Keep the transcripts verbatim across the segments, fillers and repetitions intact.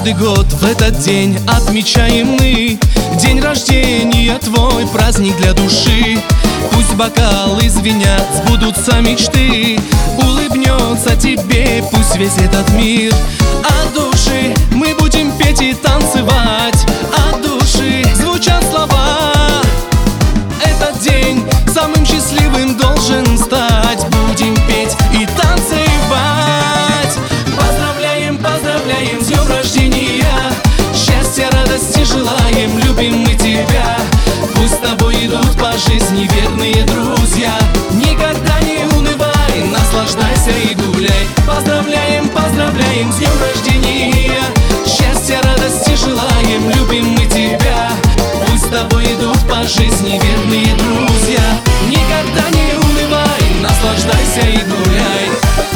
Каждый год в этот день отмечаем мы день рождения твой, праздник для души. Пусть бокалы звенят, сбудутся мечты, улыбнется тебе пусть весь этот мир. От души мы будем петь и танцевать, от души звучат слова. Этот день самым счастливым должен стать, будем петь и танцевать. Поздравляем, поздравляем с днем рождения, счастья, радости желаем, любим мы тебя. Пусть с тобой идут по жизни верные друзья, никогда не унывай, наслаждайся и гуляй. Поздравляем, поздравляем с днем рождения, счастья, радости желаем, любим мы тебя. Пусть с тобой идут по жизни верные друзья, никогда не унывай, наслаждайся и гуляй.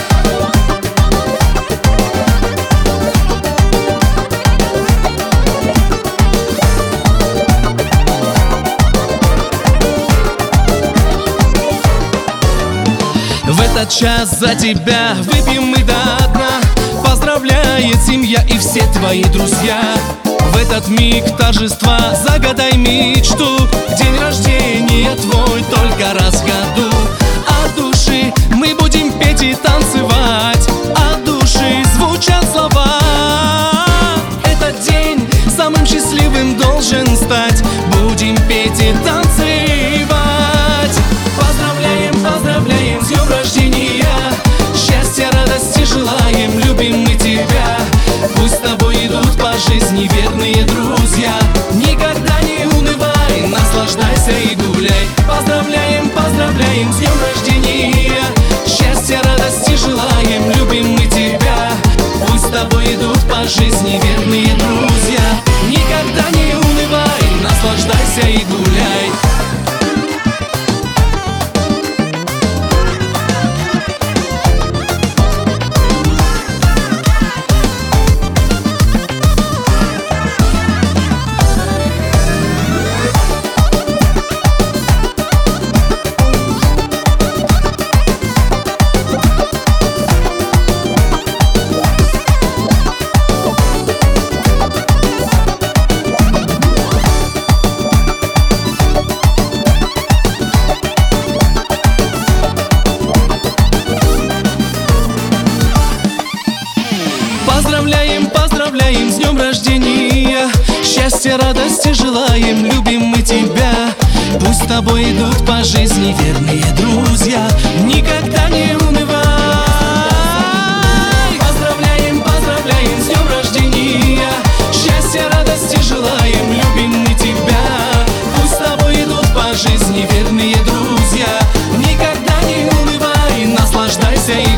В этот час за тебя выпьем мы до дна, поздравляет семья и все твои друзья. В этот миг торжества загадай мечту, день рождения твой только раз в году. От души мы будем петь и танцевать, от души звучат слова. Этот день самым счастливым должен стать, будем петь и танцевать. Поздравляем, поздравляем с днем рождения, счастья, радости желаем, любим мы тебя. Пусть с тобой идут по жизни верные друзья, никогда не унывай, наслаждайся и гуляй. Поздравляем, поздравляем с днем рождения, счастья, радости желаем, любим мы тебя. Пусть с тобой идут по жизни верные друзья, никогда не унывай, наслаждайся и гуляй. Поздравляем, поздравляем с днем рождения, счастья, радости желаем, любим мы тебя. Пусть с тобой идут по жизни верные друзья, никогда не унывай. Поздравляем, поздравляем с днем рождения, счастья, радости желаем, любим мы тебя. Пусть с тобой идут по жизни верные друзья, никогда не унывай, наслаждайся и